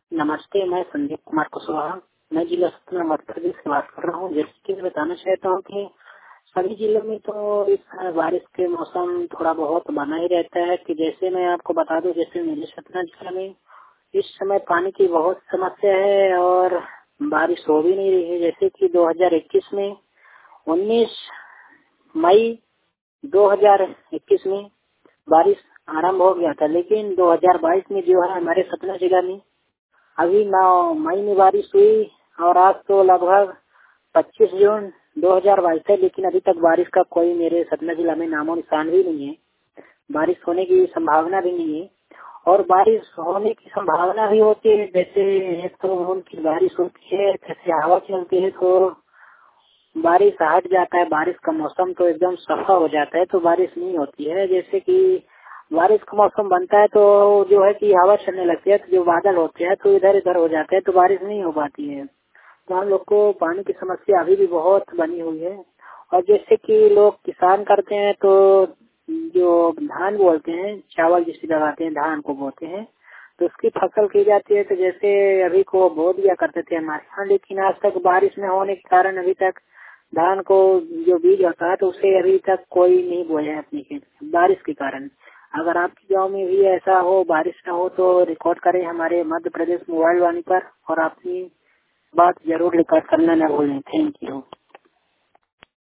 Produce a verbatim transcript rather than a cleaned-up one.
नमस्ते, मैं संदीप कुमार कुशवाहा। मैं जिला सतना मध्य प्रदेश से बात कर रहा हूँ। जैसे कि मैं बताना चाहता हूँ कि सभी जिलों में तो इस समय बारिश के मौसम थोड़ा बहुत बना ही रहता है। कि जैसे मैं आपको बता दूं, जैसे मेरे सतना जिला में इस समय पानी की बहुत समस्या है और बारिश हो भी नहीं रही है। जैसे कि दो हज़ार इक्कीस में उन्नीस मई दो हज़ार इक्कीस में बारिश आरंभ हो गया था, लेकिन दो हज़ार बाईस में जो है हमारे सतना जिला में अभी नौ मई में बारिश हुई और आज तो लगभग पच्चीस जून दो हज़ार बाईस है, लेकिन अभी तक बारिश का कोई मेरे सतना जिला में नामो निशान भी नहीं है। बारिश होने की संभावना भी नहीं है और बारिश होने की संभावना भी होती है। जैसे एक तो उनकी बारिश होती है, जैसे हवा चलती है तो बारिश हट जाता है, बारिश का मौसम तो एकदम सफा हो जाता है तो बारिश नहीं होती है। जैसे कि बारिश का मौसम बनता है तो जो है कि हवा चलने लगती है तो जो बादल होते हैं तो इधर इधर हो जाते हैं तो बारिश नहीं हो पाती है। तो हम लोग को पानी की समस्या अभी भी बहुत बनी हुई है। और जैसे कि लोग किसान करते हैं तो जो धान बोलते हैं, चावल जिसे लगाते हैं, धान को बोते हैं, तो उसकी फसल की जाती है। तो जैसे अभी को बो दिया करते थे हमारे यहाँ, लेकिन आज तक बारिश न होने के कारण अभी तक धान को जो बीज होता है तो उसे अभी तक कोई नहीं बोया है अपने खेत में बारिश के कारण। अगर आपके गांव में भी ऐसा हो, बारिश ना हो, तो रिकॉर्ड करें हमारे मध्य प्रदेश मोबाइल वाणी पर और अपनी बात जरूर रिकॉर्ड करना न भूलें। Thank you.